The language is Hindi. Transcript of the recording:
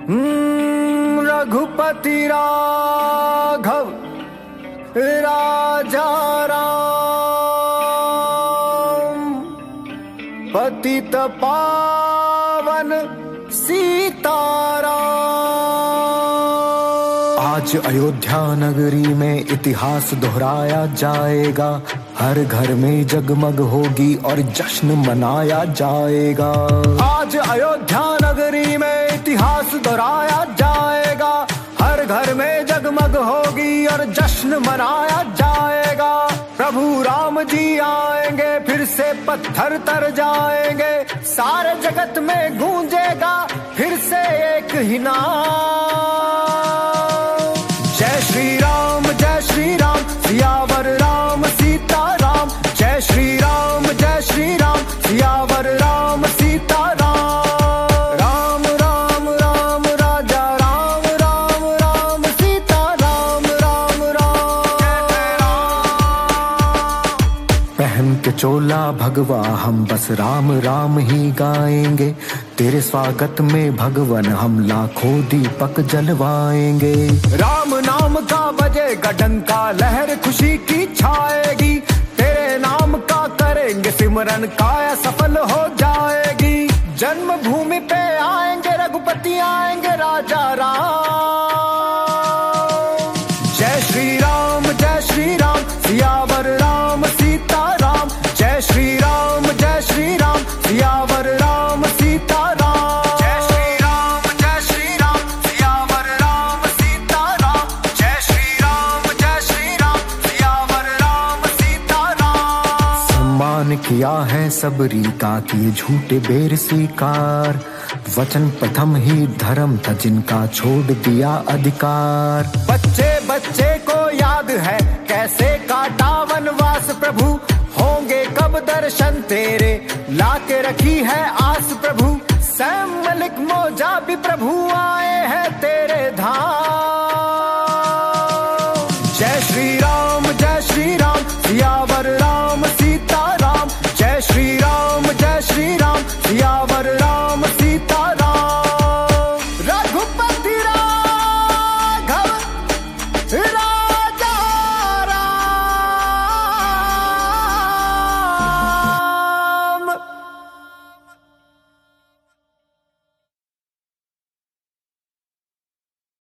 रघुपति राघव राजा राम, पतित पावन सीताराम। आज अयोध्या नगरी में इतिहास दोहराया जाएगा, हर घर में जगमग होगी और जश्न मनाया जाएगा। आज अयोध्या नगरी में इतिहास दोहराया जाएगा, हर घर में जगमग होगी और जश्न मनाया जाएगा। प्रभु राम जी आएंगे, फिर से पत्थर तर जाएंगे, सारे जगत में गूंजेगा फिर से एक ही नाम। जय श्री राम सियावर राम सीताराम। जय श्री राम सियावर राम सीताराम। राम राम राम राजा राम, राम राम सीताराम, राम राम। पहन के चोला भगवा हम बस राम राम ही गाएंगे, तेरे स्वागत में भगवन हम लाखों दीपक जलवाएंगे। राम नाम का बजेगा डंका, लहर खुशी की छाएगी, तेरे नाम का करेंगे सिमरन, काया सफल हो जाएगी। जन्मभूमि पे आएंगे रघुपति, आएंगे राजा राम। जय श्री राम सियावर राम सीताराम। जय श्री राम सियावर राम सीताराम। जय श्री राम सियावर राम सीताराम। जय श्री राम सियावर राम सीताराम। सम्मान किया है सबरी का, किए झूठे बेर स्वीकार, वचन प्रथम ही धर्म था जिनका, छोड़ दिया अधिकार। बच्चे बच्चे को याद है कैसे काटा वनवास, प्रभु होंगे कब दर्शन तेरे, लाके रखी है आस प्रभु। सैम मलिक मौजा भी प्रभु